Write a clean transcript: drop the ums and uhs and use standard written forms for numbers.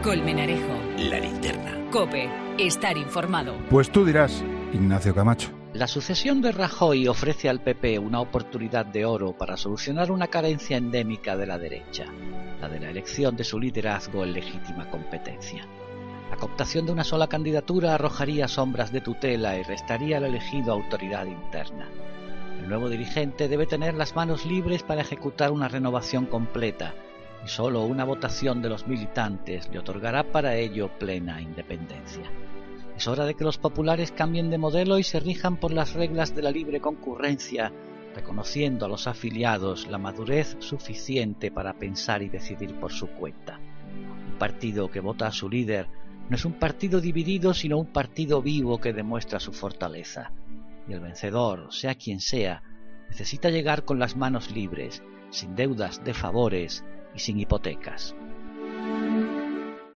Colmenarejo. La Linterna. COPE. Estar informado. Pues tú dirás, Ignacio Camacho. La sucesión de Rajoy ofrece al PP una oportunidad de oro para solucionar una carencia endémica de la derecha, la de la elección de su liderazgo en legítima competencia. La cooptación de una sola candidatura arrojaría sombras de tutela y restaría al elegido autoridad interna. El nuevo dirigente debe tener las manos libres para ejecutar una renovación completa, y solo una votación de los militantes le otorgará para ello plena independencia. Es hora de que los populares cambien de modelo y se rijan por las reglas de la libre concurrencia, reconociendo a los afiliados la madurez suficiente para pensar y decidir por su cuenta. Un partido que vota a su líder no es un partido dividido, sino un partido vivo que demuestra su fortaleza. Y el vencedor, sea quien sea, necesita llegar con las manos libres, sin deudas de favores y sin hipotecas.